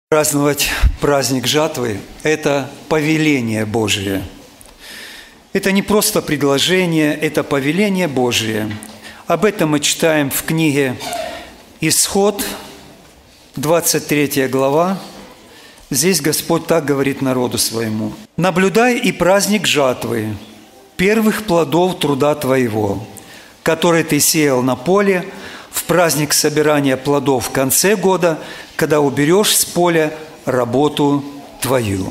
Праздновать праздник жатвы – это повеление Божие. Это не просто предложение, это повеление Божие. Об этом мы читаем в книге «Исход», 23 глава. Здесь Господь так говорит народу своему: «Наблюдай и праздник жатвы, первых плодов труда твоего, который ты сеял на поле, в праздник собирания плодов в конце года, когда уберешь с поля работу твою».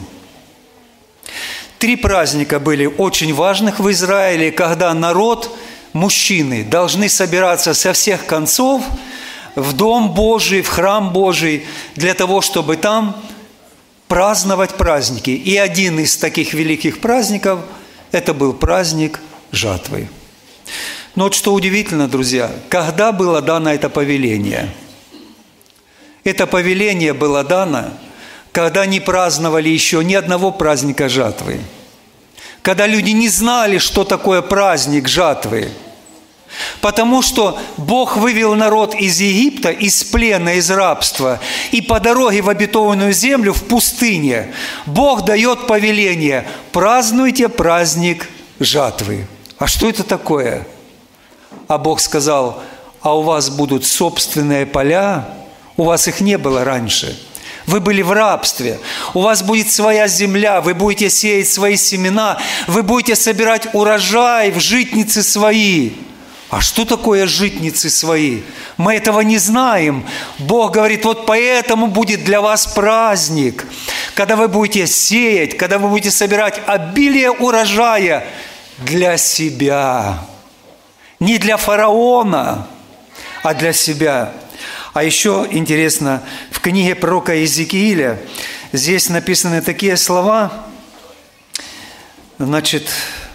3 праздника были очень важных в Израиле, когда народ, мужчины, должны собираться со всех концов в Дом Божий, в Храм Божий, для того, чтобы там праздновать праздники. И один из таких великих праздников – это был праздник жатвы. Но вот что удивительно, друзья, когда было дано это повеление? Это повеление было дано, когда не праздновали еще ни одного праздника жатвы. Когда люди не знали, что такое праздник жатвы. Потому что Бог вывел народ из Египта, из плена, из рабства. И по дороге в обетованную землю, в пустыне, Бог дает повеление: празднуйте праздник жатвы. А что это такое? А Бог сказал: а у вас будут собственные поля, у вас их не было раньше. Вы были в рабстве, у вас будет своя земля, вы будете сеять свои семена, вы будете собирать урожай в житницы свои. А что такое житницы свои? Мы этого не знаем. Бог говорит: вот поэтому будет для вас праздник, когда вы будете сеять, когда вы будете собирать обилие урожая для себя. Не для фараона, а для себя. А еще интересно, в книге пророка Иезекииля здесь написаны такие слова, значит,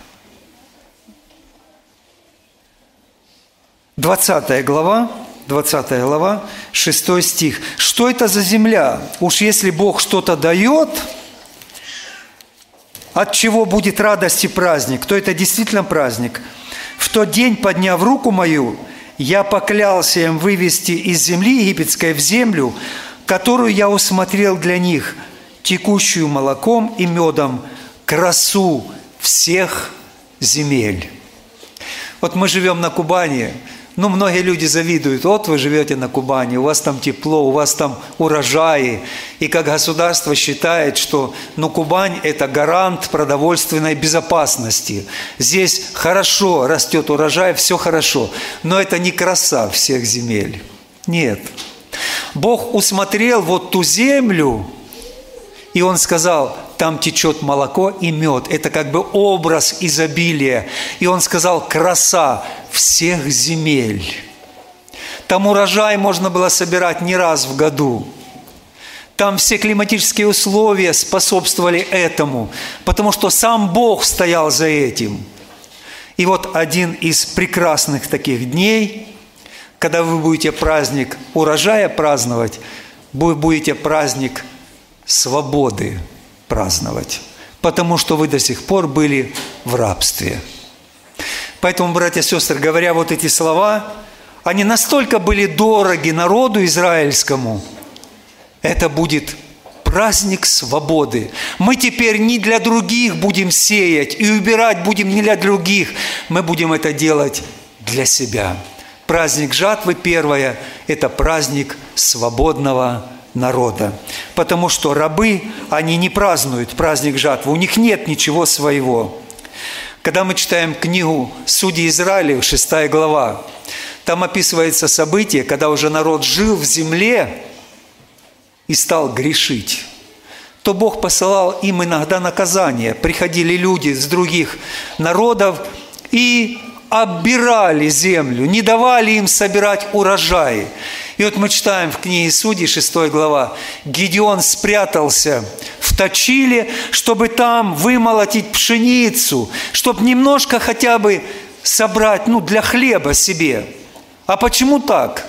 20 глава, 6 стих. «Что это за земля? Уж если Бог что-то дает, от чего будет радость и праздник, то это действительно праздник. В тот день, подняв руку мою, я поклялся им вывести из земли египетской в землю, которую я усмотрел для них, текущую молоком и медом, красу всех земель». Вот мы живем на Кубани. Многие люди завидуют: вот вы живете на Кубани, у вас там тепло, у вас там урожаи. И как государство считает, что Кубань – это гарант продовольственной безопасности. Здесь хорошо растет урожай, все хорошо. Но это не краса всех земель. Нет. Бог усмотрел вот ту землю, и Он сказал: там течет молоко и мед. Это как бы образ изобилия. И Он сказал: краса всех земель. Там урожай можно было собирать не раз в году. Там все климатические условия способствовали этому, потому что сам Бог стоял за этим. И вот один из прекрасных таких дней, когда вы будете праздник урожая праздновать, вы будете праздник свободы праздновать, потому что вы до сих пор были в рабстве. Поэтому, братья и сестры, говоря вот эти слова, они настолько были дороги народу израильскому. Это будет праздник свободы. Мы теперь не для других будем сеять и убирать будем не для других. Мы будем это делать для себя. Праздник жатвы первое – это праздник свободного народа. Потому что рабы, они не празднуют праздник жатвы, у них нет ничего своего. Когда мы читаем книгу «Судьи Израиля», 6 глава, там описывается событие, когда уже народ жил в земле и стал грешить, то Бог посылал им иногда наказания. Приходили люди с других народов и оббирали землю, не давали им собирать урожай. И вот мы читаем в книге Судей, 6 глава, Гидеон спрятался в Точиле, чтобы там вымолотить пшеницу, чтобы немножко хотя бы собрать, для хлеба себе. А почему так?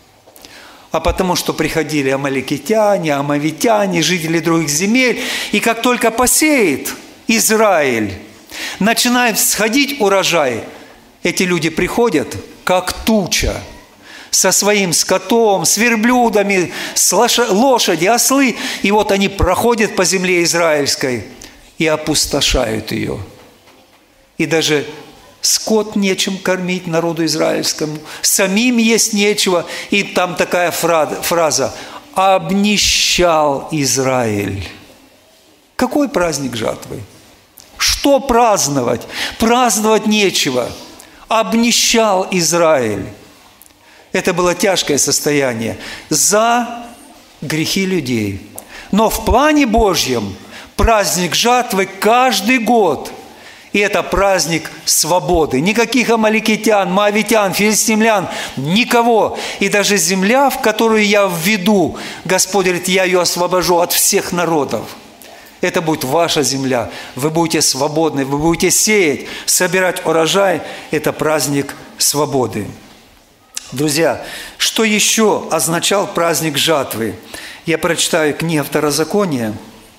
А потому что приходили амаликитяне, амавитяне, жители других земель, и как только посеет Израиль, начинает всходить урожай, эти люди приходят, как туча, со своим скотом, с верблюдами, с лошади, ослы. И вот они проходят по земле израильской и опустошают ее. И даже скот нечем кормить народу израильскому, самим есть нечего. И там такая фраза «обнищал Израиль». Какой праздник жатвы? Что праздновать? Праздновать нечего. Обнищал Израиль. Это было тяжкое состояние за грехи людей. Но в плане Божьем праздник жатвы каждый год. И это праздник свободы. Никаких амаликитян, моавитян, филистимлян, никого. И даже земля, в которую я введу, Господь говорит, я ее освобожу от всех народов. Это будет ваша земля. Вы будете свободны, вы будете сеять, собирать урожай. Это праздник свободы. Друзья, что еще означал праздник жатвы? Я прочитаю книгу Второзакония.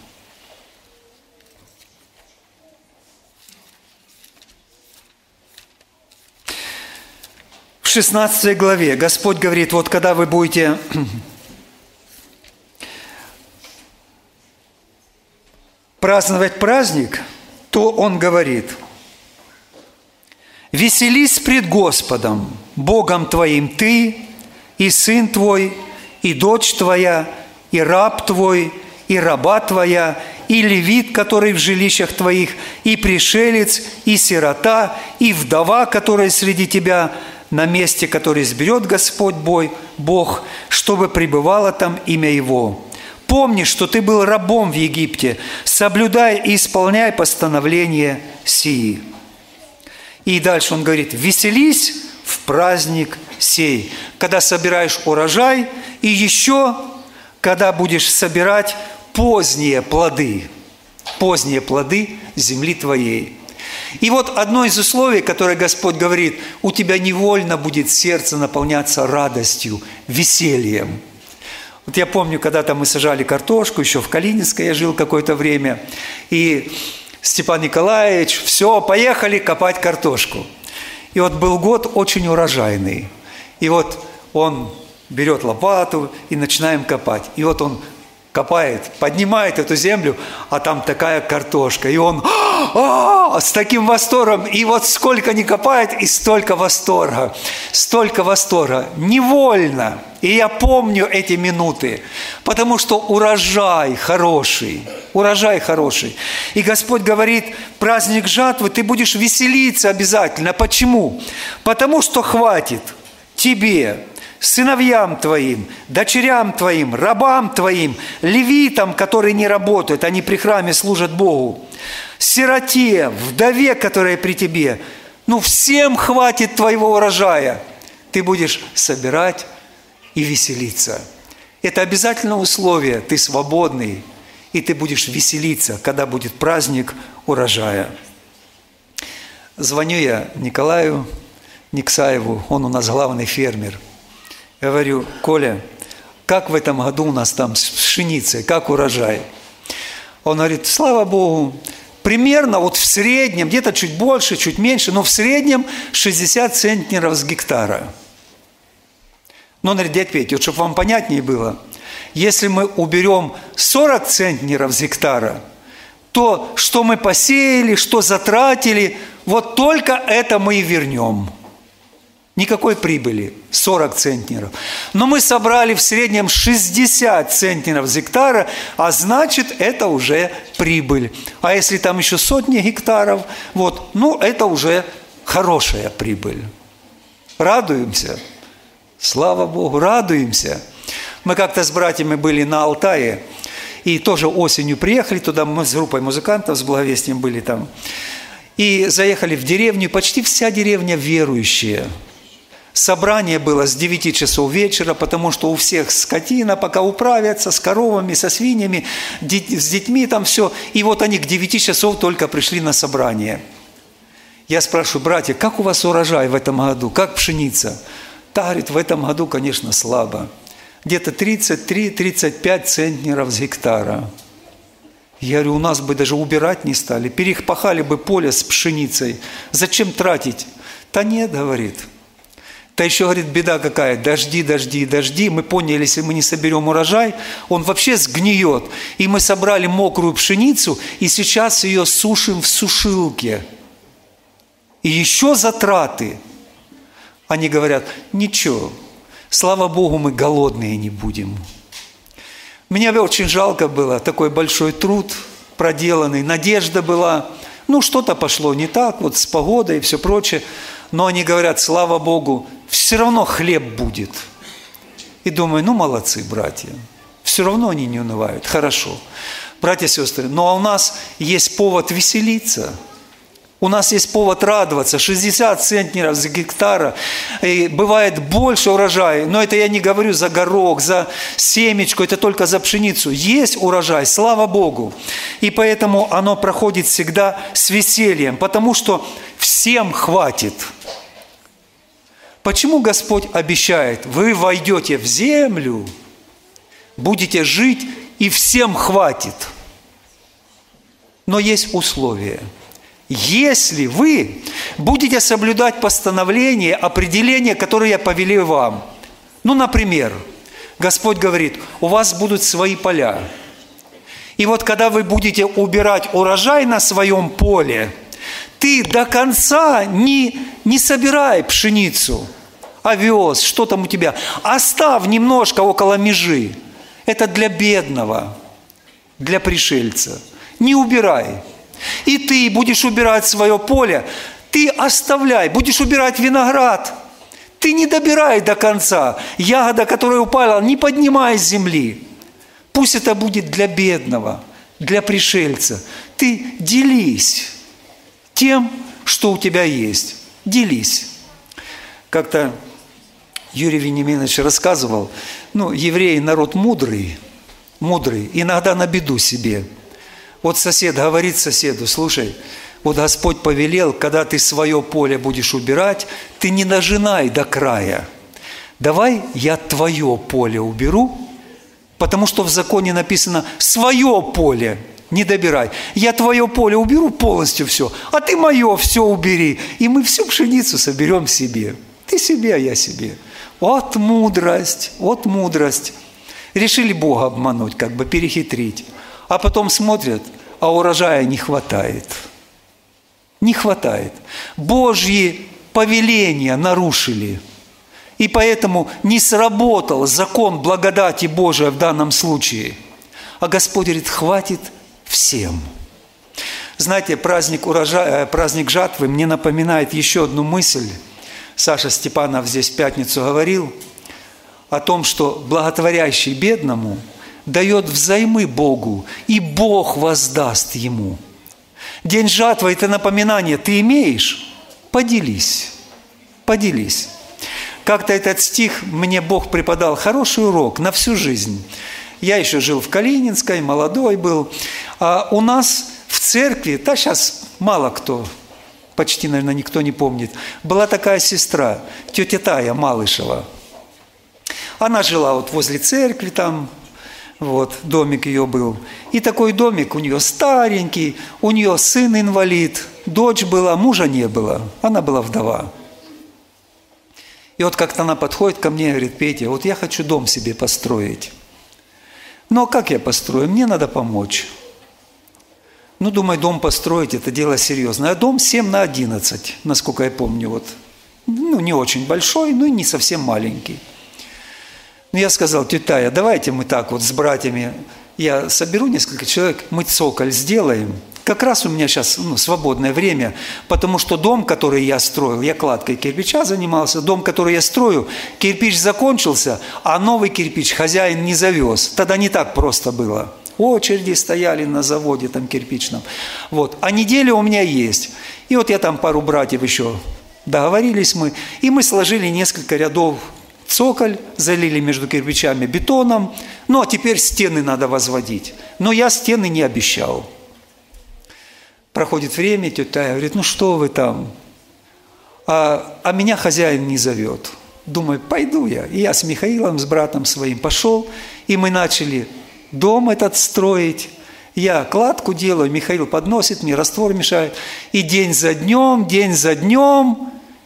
В 16 главе Господь говорит, вот когда вы будете праздновать праздник, то Он говорит, «Веселись пред Господом, Богом твоим ты, и сын твой, и дочь твоя, и раб твой, и раба твоя, и левит, который в жилищах твоих, и пришелец, и сирота, и вдова, которая среди тебя, на месте, которое изберет Господь Бог, чтобы пребывало там имя Его. Помни, что ты был рабом в Египте, соблюдай и исполняй постановления сии». И дальше он говорит, «Веселись в праздник сей, когда собираешь урожай, и еще, когда будешь собирать поздние плоды земли твоей». И вот одно из условий, которое Господь говорит, у тебя невольно будет сердце наполняться радостью, весельем. Вот я помню, когда-то мы сажали картошку, еще в Калининской я жил какое-то время, и Степан Николаевич, все, поехали копать картошку. И вот был год очень урожайный. И вот он берет лопату и начинаем копать. И вот он копает, поднимает эту землю, а там такая картошка. И он с таким восторгом. И вот сколько не копает, и столько восторга. Столько восторга. Невольно. И я помню эти минуты, потому что урожай хороший. Урожай хороший. И Господь говорит, праздник жатвы, ты будешь веселиться обязательно. Почему? Потому что хватит тебе, сыновьям твоим, дочерям твоим, рабам твоим, левитам, которые не работают, они при храме служат Богу, сироте, вдове, которая при тебе. Всем хватит твоего урожая. Ты будешь собирать и веселиться. Это обязательное условие. Ты свободный, и ты будешь веселиться, когда будет праздник урожая. Звоню я Николаю Никсаеву, он у нас главный фермер. Говорю, Коля, как в этом году у нас там с пшеницей, как урожай? Он говорит, слава Богу, примерно вот в среднем, где-то чуть больше, чуть меньше, но в среднем 60 центнеров с гектара. Но он говорит, дядь Петя, вот чтобы вам понятнее было, если мы уберем 40 центнеров с гектара, то что мы посеяли, что затратили, вот только это мы и вернем. Никакой прибыли, 40 центнеров. Но мы собрали в среднем 60 центнеров с гектара, а значит, это уже прибыль. А если там еще сотни гектаров, это уже хорошая прибыль. Радуемся. Слава Богу, радуемся. Мы как-то с братьями были на Алтае, и тоже осенью приехали туда, мы с группой музыкантов, с благовестием были там, и заехали в деревню, почти вся деревня верующая. Собрание было с 9 часов вечера, потому что у всех скотина, пока управятся, с коровами, со свиньями, с детьми там все. И вот они к 9 часов только пришли на собрание. Я спрашиваю, братья, как у вас урожай в этом году, как пшеница? Та говорит, в этом году, конечно, слабо. Где-то 33-35 центнеров с гектара. Я говорю, у нас бы даже убирать не стали, перепахали бы поле с пшеницей. Зачем тратить? Та нет, говорит. Да еще, говорит, беда какая, дожди, дожди, дожди. Мы поняли, если мы не соберем урожай, он вообще сгниет. И мы собрали мокрую пшеницу, и сейчас ее сушим в сушилке. И еще затраты. Они говорят, ничего, слава Богу, мы голодные не будем. Мне очень жалко было, такой большой труд проделанный, надежда была. Ну, что-то пошло не так, вот с погодой и все прочее. Но они говорят, слава Богу, все равно хлеб будет. И думаю, ну, молодцы, братья. Все равно они не унывают. Хорошо. Братья и сестры, но у нас есть повод веселиться. У нас есть повод радоваться. 60 центнеров за гектара. И бывает больше урожая. Но это я не говорю за горох, за семечку. Это только за пшеницу. Есть урожай, слава Богу. И поэтому оно проходит всегда с весельем. Потому что всем хватит. Почему Господь обещает? Вы войдете в землю, будете жить, и всем хватит. Но есть условия. Если вы будете соблюдать постановления, определения, которые я повелел вам. Ну, например, Господь говорит, у вас будут свои поля. И вот когда вы будете убирать урожай на своем поле, ты до конца не собирай пшеницу, овес, что там у тебя. Оставь немножко около межи. Это для бедного, для пришельца. Не убирай. И ты будешь убирать свое поле, ты оставляй, будешь убирать виноград. Ты не добирай до конца. Ягода, которая упала, не поднимай с земли. Пусть это будет для бедного, для пришельца. Ты делись тем, что у тебя есть. Делись. Как-то Юрий Вениаминович рассказывал, евреи народ мудрый, иногда на беду себе. Вот сосед говорит соседу, слушай, вот Господь повелел, когда ты свое поле будешь убирать, ты не нажинай до края. Давай я твое поле уберу, потому что в законе написано свое поле не добирай. Я твое поле уберу полностью все, а ты мое все убери. И мы всю пшеницу соберем себе. Ты себе, а я себе. Вот мудрость, вот мудрость. Решили Бога обмануть, перехитрить. А потом смотрят, а урожая не хватает. Не хватает. Божьи повеления нарушили. И поэтому не сработал закон благодати Божией в данном случае. А Господь говорит, хватит всем. Знаете, праздник жатвы мне напоминает еще одну мысль. Саша Степанов здесь в пятницу говорил о том, что благотворящий бедному дает взаймы Богу, и Бог воздаст ему. День жатвы – это напоминание. Ты имеешь? Поделись. Поделись. Как-то этот стих мне Бог преподал хороший урок на всю жизнь. Я еще жил в Калининской, молодой был. А у нас в церкви, сейчас мало кто, почти, наверное, никто не помнит, была такая сестра, тетя Тая Малышева. Она жила вот возле церкви там, домик ее был. И такой домик у нее старенький, у нее сын инвалид, дочь была, мужа не было, она была вдова. И вот как-то она подходит ко мне и говорит, Петя, вот я хочу дом себе построить. Но как я построю? Мне надо помочь. Думаю, дом построить, это дело серьезное. А дом 7/11, насколько я помню. Не очень большой, но и не совсем маленький. Но я сказал, тетя Тая, давайте мы так с братьями, я соберу несколько человек, мы цоколь сделаем. Как раз у меня сейчас свободное время, потому что дом, который я строил, я кладкой кирпича занимался, дом, который я строю, кирпич закончился, а новый кирпич хозяин не завез. Тогда не так просто было. Очереди стояли на заводе там кирпичном. А неделя у меня есть. И я там пару братьев еще договорились мы, и мы сложили несколько рядов цоколь, залили между кирпичами бетоном, а теперь стены надо возводить. Но я стены не обещал. Проходит время, тетя Тая говорит, что вы там? А меня хозяин не зовет. Думаю, пойду я. И я с Михаилом, с братом своим пошел, и мы начали дом этот строить. Я кладку делаю, Михаил подносит мне, раствор мешает. И день за днем,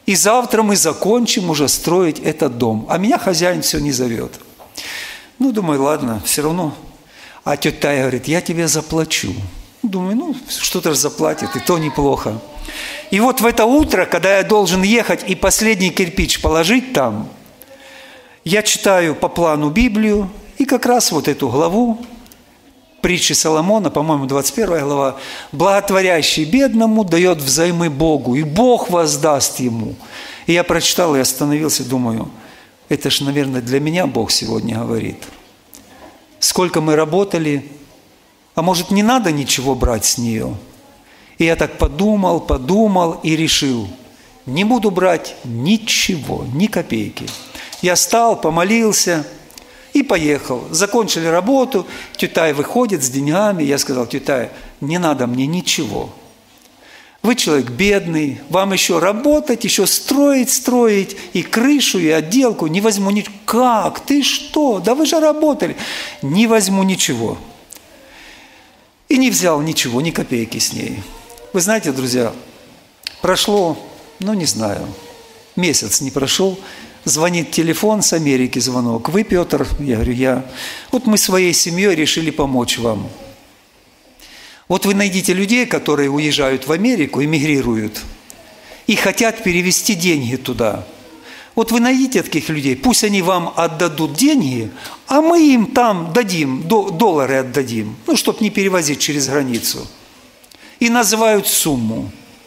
И завтра мы закончим уже строить этот дом. А меня хозяин все не зовет. Ну, думаю, ладно, все равно. А тетя Тая говорит, я тебе заплачу. Думаю, ну, что-то же заплатит, и то неплохо. И вот в это утро, когда я должен ехать и последний кирпич положить там, я читаю по плану Библию, и как раз вот эту главу, притчи Соломона, по-моему, 21 глава, «Благотворящий бедному дает взаймы Богу, и Бог воздаст ему». И я прочитал и остановился, думаю, это ж, наверное, для меня Бог сегодня говорит. Сколько мы работали, а может, не надо ничего брать с нее? И я так подумал и решил, не буду брать ничего, ни копейки. Я встал, помолился и поехал. Закончили работу, тетя Тая выходит с деньгами. Я сказал, тетя Тая, не надо мне ничего. Вы человек бедный, вам еще работать, еще строить, и крышу, и отделку. Не возьму ничего. Как? Ты что? Да вы же работали. Не возьму ничего. И не взял ничего, ни копейки с ней. Вы знаете, друзья, прошло, ну не знаю, месяц не прошел, звонит телефон с Америки, звонок. Вы, Петр? Я говорю, я. Вот мы своей семьей решили помочь вам. Вот вы найдите людей, которые уезжают в Америку, эмигрируют, и хотят перевести деньги туда. Вот вы найдите таких людей, пусть они вам отдадут деньги, а мы им там дадим, доллары отдадим, ну, чтобы не перевозить через границу. И называют сумму.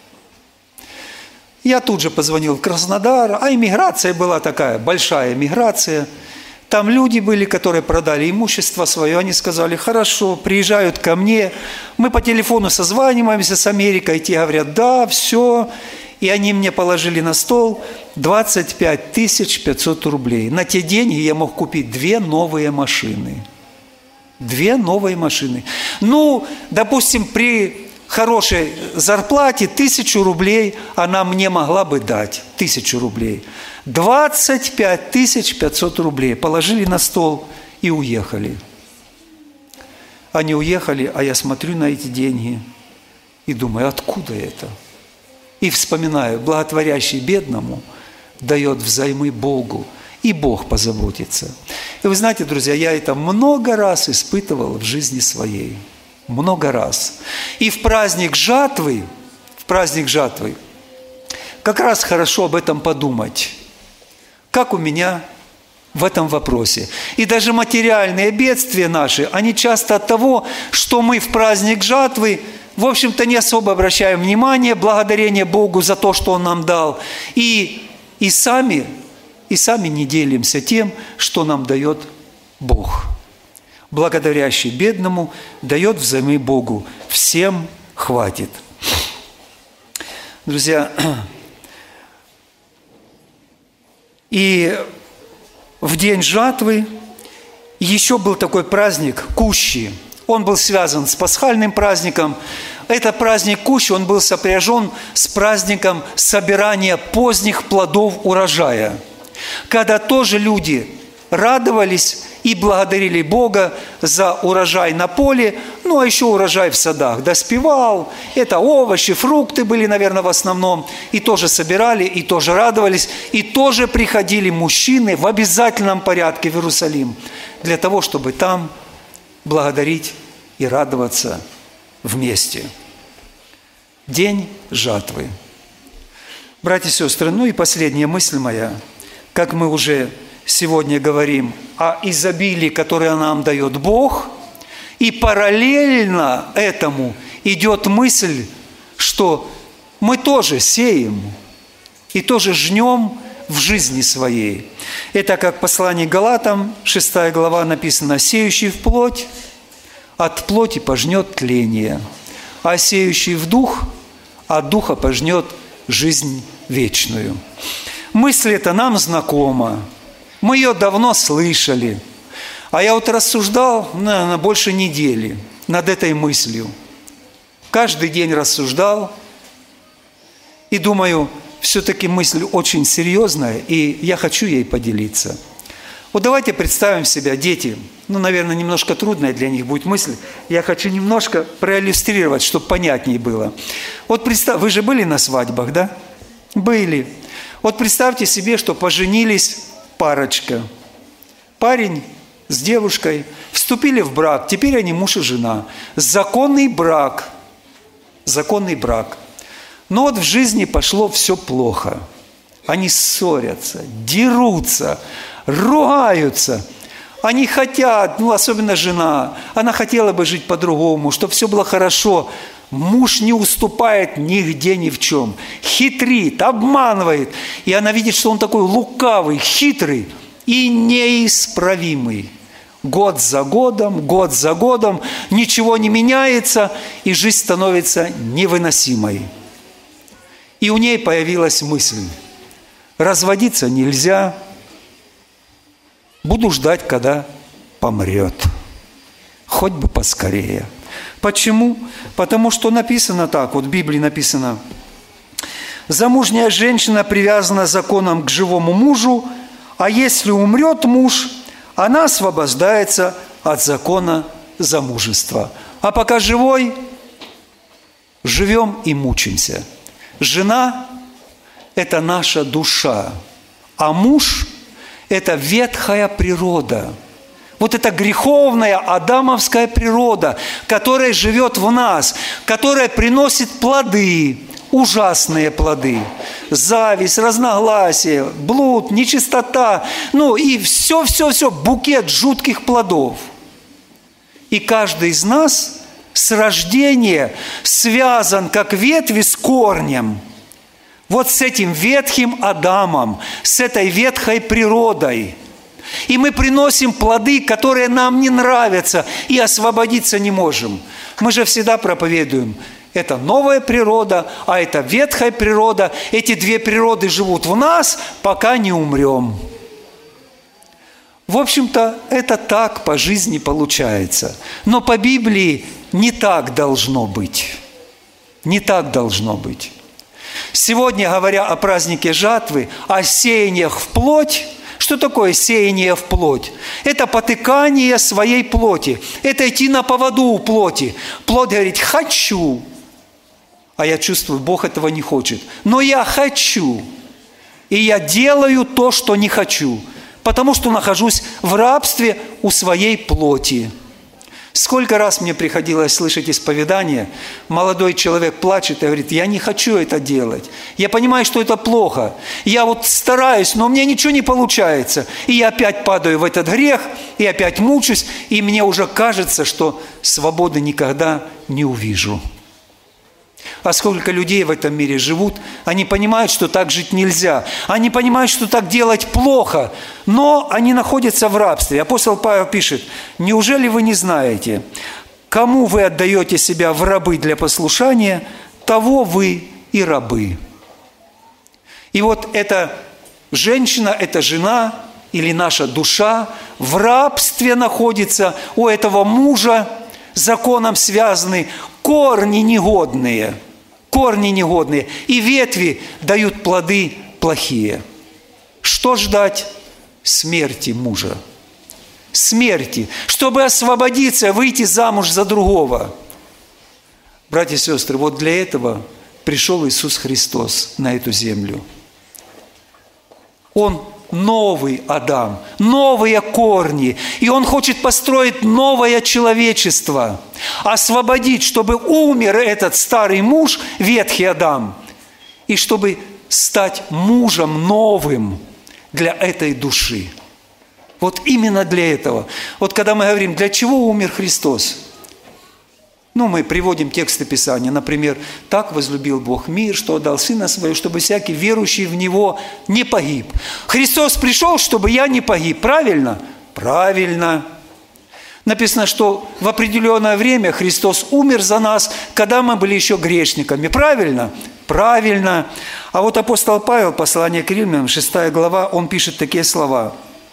Я тут же позвонил в Краснодар, а эмиграция была такая, большая эмиграция. Там люди были, которые продали имущество свое, они сказали, хорошо, приезжают ко мне, мы по телефону созваниваемся с Америкой, те говорят, да, все. И они мне положили на стол 25 500 рублей. На те деньги я мог купить 2 новые машины. 2 новые машины. Ну, допустим, при хорошей зарплате 1000 рублей она мне могла бы дать. 1000 рублей. 25 500 рублей положили на стол и уехали. Они уехали, а я смотрю на эти деньги и думаю, откуда это? И вспоминаю, благотворящий бедному дает взаймы Богу, и Бог позаботится. И вы знаете, друзья, я это много раз испытывал в жизни своей. Много раз. И в праздник жатвы, как раз хорошо об этом подумать. Как у меня в этом вопросе. И даже материальные бедствия наши, они часто от того, что мы в праздник жатвы, в общем-то, не особо обращаем внимание, благодарение Богу за то, что Он нам дал. И сами не делимся тем, что нам дает Бог. Благодарящий бедному дает взаймы Богу. Всем хватит. Друзья, и в день жатвы еще был такой праздник Кущи. Он был связан с пасхальным праздником. Этот праздник Кущи, он был сопряжен с праздником собирания поздних плодов урожая, когда тоже люди радовались и благодарили Бога за урожай на поле, ну а еще урожай в садах. Доспевал, это овощи, фрукты были, наверное, в основном. И тоже собирали, и тоже радовались, и тоже приходили мужчины в обязательном порядке в Иерусалим для того, чтобы там благодарить и радоваться вместе. День жатвы. Братья и сестры, ну и последняя мысль моя, как мы уже сегодня говорим о изобилии, которое нам дает Бог, и параллельно этому идет мысль, что мы тоже сеем и тоже жнем в жизни своей. Это как послание Галатам, 6 глава написано, «Сеющий в плоть, от плоти пожнет тление, а сеющий в дух, от духа пожнет жизнь вечную». Мысль эта нам знакома. Мы ее давно слышали. А я вот рассуждал, наверное, больше недели над этой мыслью. Каждый день рассуждал. И думаю, все-таки мысль очень серьезная, и я хочу ей поделиться. Вот давайте представим себя, дети. Ну, наверное, немножко трудная для них будет мысль. Я хочу немножко проиллюстрировать, чтобы понятнее было. Вот представь, вы же были на свадьбах, да? Были. Вот представьте себе, что поженились парочка. Парень с девушкой вступили в брак, теперь они муж и жена. Законный брак. Законный брак. Но вот в жизни пошло все плохо. Они ссорятся, дерутся, ругаются. Они хотят, особенно жена, она хотела бы жить по-другому, чтобы все было хорошо. Муж не уступает нигде ни в чем. Хитрит, обманывает. И она видит, что он такой лукавый, хитрый и неисправимый. Год за годом, ничего не меняется, и жизнь становится невыносимой. И у ней появилась мысль: разводиться нельзя, буду ждать, когда помрет. Хоть бы поскорее. Почему? Потому что написано так, вот в Библии написано: замужняя женщина привязана законом к живому мужу, а если умрет муж, она освобождается от закона замужества. А пока живой, живем и мучимся. Жена – это наша душа, а муж – это ветхая природа. Вот эта греховная адамовская природа, которая живет в нас, которая приносит плоды, ужасные плоды. Зависть, разногласие, блуд, нечистота, и все, букет жутких плодов. И каждый из нас с рождения связан, как ветви, с корнем. Вот с этим ветхим Адамом, с этой ветхой природой. И мы приносим плоды, которые нам не нравятся, и освободиться не можем. Мы же всегда проповедуем: это новая природа, а это ветхая природа. Эти две природы живут в нас, пока не умрем. В общем-то, это так по жизни получается. Но по Библии не так должно быть. Не так должно быть. Сегодня, говоря о празднике жатвы, о сеяниях в плоть, что такое сеяние в плоть? Это потыкание своей плоти. Это идти на поводу у плоти. Плоть говорит: хочу. А я чувствую, Бог этого не хочет. Но я хочу. И я делаю то, что не хочу. Потому что нахожусь в рабстве у своей плоти. Сколько раз мне приходилось слышать исповедание, молодой человек плачет и говорит: я не хочу это делать. Я понимаю, что это плохо. Я вот стараюсь, но у меня ничего не получается. И я опять падаю в этот грех, и опять мучусь, и мне уже кажется, что свободы никогда не увижу. А сколько людей в этом мире живут, они понимают, что так жить нельзя. Они понимают, что так делать плохо, но они находятся в рабстве. Апостол Павел пишет: неужели вы не знаете, кому вы отдаете себя в рабы для послушания, того вы и рабы. И вот эта женщина, эта жена или наша душа в рабстве находится у этого мужа, законом связаны, корни негодные, и ветви дают плоды плохие. Что ждать? Смерти мужа. Смерти, чтобы освободиться, выйти замуж за другого. Братья и сестры, вот для этого пришел Иисус Христос на эту землю. Он новый Адам, новые корни. И Он хочет построить новое человечество, освободить, чтобы умер этот старый муж, ветхий Адам, и чтобы стать мужем новым для этой души. Вот именно для этого. Вот когда мы говорим, для чего умер Христос? Мы приводим тексты Писания. Например: «Так возлюбил Бог мир, что отдал Сына Своего, чтобы всякий верующий в Него не погиб». Христос пришел, чтобы я не погиб. Правильно? Правильно. Написано, что в определенное время Христос умер за нас, когда мы были еще грешниками. Правильно? Правильно. А вот апостол Павел, послание к Римлянам, 6 глава, он пишет такие слова: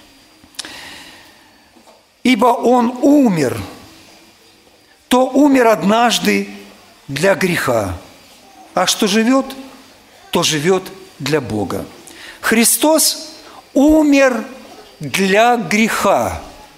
«Ибо Он умер, то умер однажды для греха, а что живет, то живет для Бога». Христос умер для греха.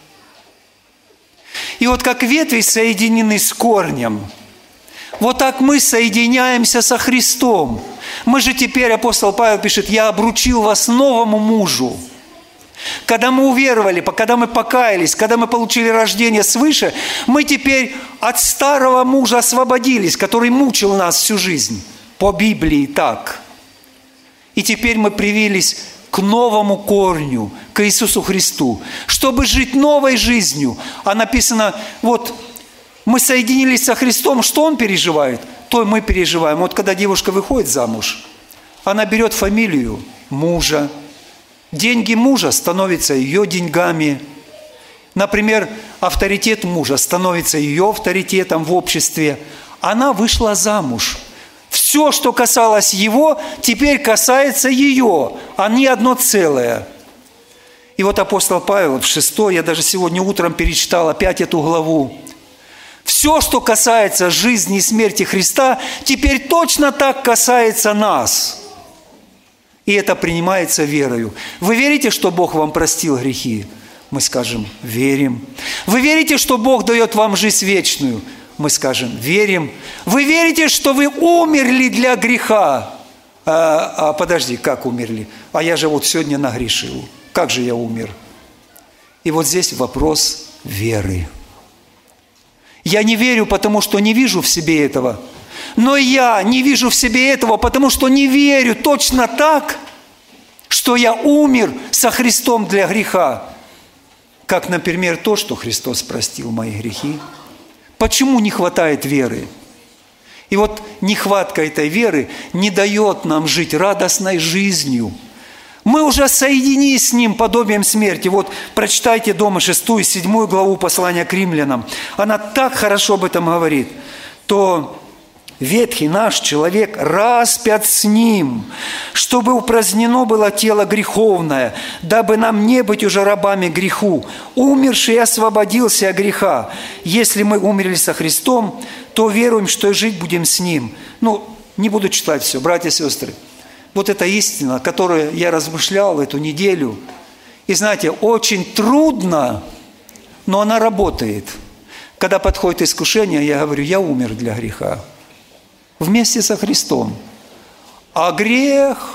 И вот как ветви соединены с корнем, вот так мы соединяемся со Христом. Мы Мы же теперь, апостол Павел пишет, «Я обручил вас новому мужу». Когда мы уверовали, когда мы покаялись, когда мы получили рождение свыше, мы теперь от старого мужа освободились, который мучил нас всю жизнь. По Библии так. И теперь мы привились к новому корню, к Иисусу Христу, чтобы жить новой жизнью. А написано, вот, мы соединились со Христом, что Он переживает, то и мы переживаем. Вот когда девушка выходит замуж, она берет фамилию мужа, деньги мужа становятся ее деньгами. Например, авторитет мужа становится ее авторитетом в обществе. Она вышла замуж. Все, что касалось его, теперь касается ее. Они одно целое. И вот апостол Павел в 6, я даже сегодня утром перечитал опять эту главу. Все, что касается жизни и смерти Христа, теперь точно так касается нас. И это принимается верою. Вы верите, что Бог вам простил грехи? Мы скажем, верим. Вы верите, что Бог дает вам жизнь вечную? Мы скажем, верим. Вы верите, что вы умерли для греха? Подожди, как умерли? А я же вот сегодня нагрешил. Как же я умер? И вот здесь вопрос веры. Я не верю, потому что не вижу в себе этого. Но я не вижу в себе этого, потому что не верю точно так, что я умер со Христом для греха. Как, например, то, что Христос простил мои грехи. Почему не хватает веры? И вот нехватка этой веры не дает нам жить радостной жизнью. Мы уже соединились с Ним подобием смерти. Вот прочитайте дома 6 и 7 главу послания к римлянам. Она так хорошо об этом говорит. То ветхий наш человек распят с Ним, чтобы упразднено было тело греховное, дабы нам не быть уже рабами греху. Умерший освободился от греха. Если мы умерли со Христом, то веруем, что и жить будем с Ним. Не буду читать все, братья и сестры. Вот эта истина, которую я размышлял эту неделю. И знаете, очень трудно, но она работает. Когда подходит искушение, я говорю, я умер для греха. Вместе со Христом. А грех,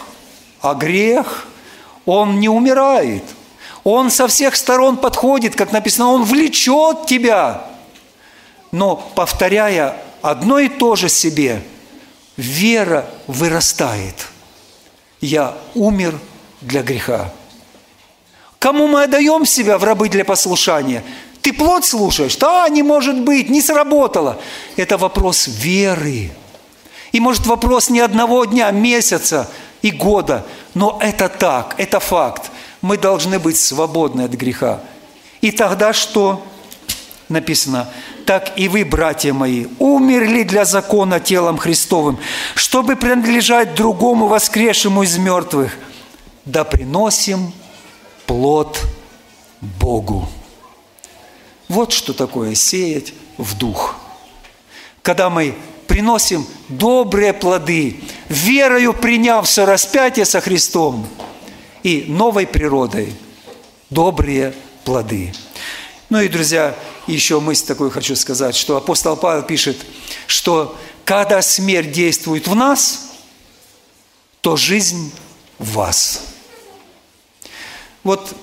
он не умирает. Он со всех сторон подходит, как написано, он влечет тебя. Но, повторяя одно и то же себе, вера вырастает. Я умер для греха. Кому мы отдаем себя в рабы для послушания? Ты плоть слушаешь? Да, не может быть, не сработало. Это вопрос веры. И может вопрос не одного дня, месяца и года. Но это так, это факт. Мы должны быть свободны от греха. И тогда что? Написано, так и вы, братья мои, умерли для закона телом Христовым, чтобы принадлежать другому воскресшему из мертвых, да приносим плод Богу. Вот что такое сеять в дух. Когда мы приносим добрые плоды, верою приняв все распятие со Христом и новой природой добрые плоды. И, друзья, еще мысль такую хочу сказать, что апостол Павел пишет, что когда смерть действует в нас, то жизнь в вас. Вот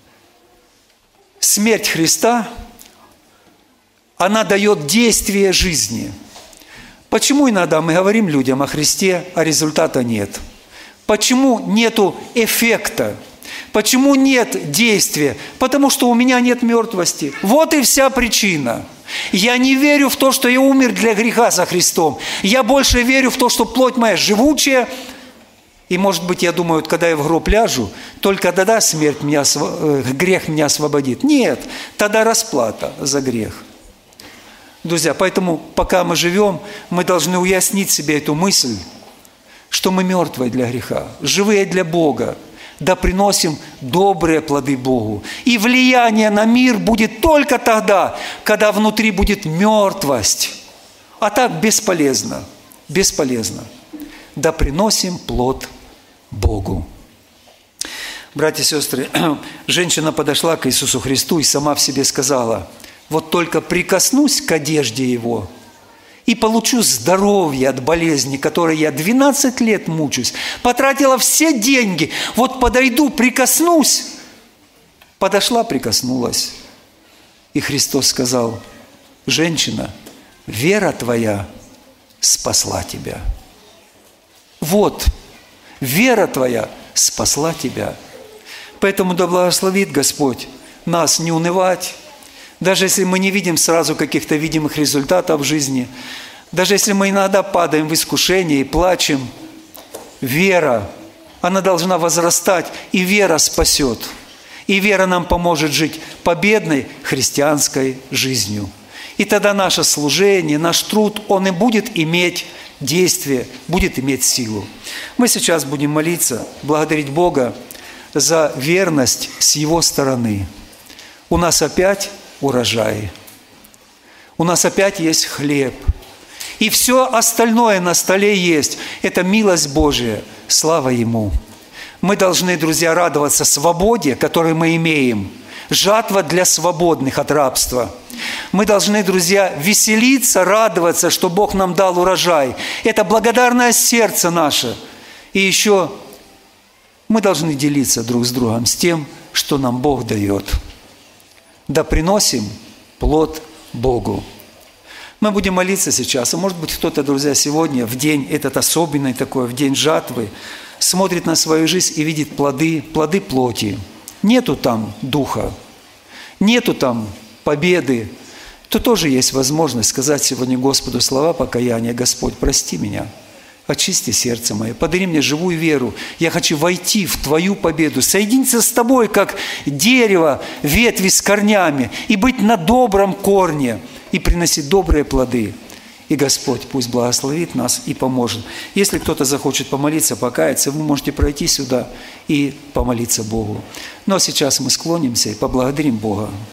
смерть Христа, она дает действие жизни. Почему иногда мы говорим людям о Христе, а результата нет? Почему нету эффекта? Почему нет действия? Потому что у меня нет мертвости. Вот и вся причина. Я не верю в то, что я умер для греха со Христом. Я больше верю в то, что плоть моя живучая. И, может быть, я думаю, когда я в гроб ляжу, только тогда грех меня освободит. Нет, тогда расплата за грех. Друзья, поэтому, пока мы живем, мы должны уяснить себе эту мысль, что мы мертвые для греха, живые для Бога. Да приносим добрые плоды Богу. И влияние на мир будет только тогда, когда внутри будет мертвость. А так бесполезно. Бесполезно. Да приносим плод Богу. Братья и сестры, женщина подошла к Иисусу Христу и сама в себе сказала, вот только прикоснусь к одежде Его, и и получу здоровье от болезни, которой я 12 лет мучусь. Потратила все деньги. Вот подойду, прикоснусь. Подошла, прикоснулась. И Христос сказал: женщина, вера твоя спасла тебя. Вот, вера твоя спасла тебя. Поэтому да благословит Господь нас не унывать, даже если мы не видим сразу каких-то видимых результатов в жизни, даже если мы иногда падаем в искушение и плачем, вера, она должна возрастать, и вера спасет. И вера нам поможет жить победной христианской жизнью. И тогда наше служение, наш труд, он и будет иметь действие, будет иметь силу. Мы сейчас будем молиться, благодарить Бога за верность с Его стороны. У нас опять урожай. У нас опять есть хлеб. И все остальное на столе есть. Это милость Божия. Слава Ему. Мы должны, друзья, радоваться свободе, которую мы имеем. Жатва для свободных от рабства. Мы должны, друзья, веселиться, радоваться, что Бог нам дал урожай. Это благодарное сердце наше. И еще мы должны делиться друг с другом с тем, что нам Бог дает. Да приносим плод Богу. Мы будем молиться сейчас. А может быть, кто-то, друзья, сегодня, в день этот особенный такой, в день жатвы, смотрит на свою жизнь и видит плоды плоти. Нету там духа, нету там победы. То тоже есть возможность сказать сегодня Господу слова покаяния: Господь, прости меня, очисти сердце мое, подари мне живую веру. Я хочу войти в Твою победу, соединиться с Тобой, как дерево, ветви с корнями, и быть на добром корне, и приносить добрые плоды. И Господь пусть благословит нас и поможет. Если кто-то захочет помолиться, покаяться, вы можете пройти сюда и помолиться Богу. Но сейчас мы склонимся и поблагодарим Бога.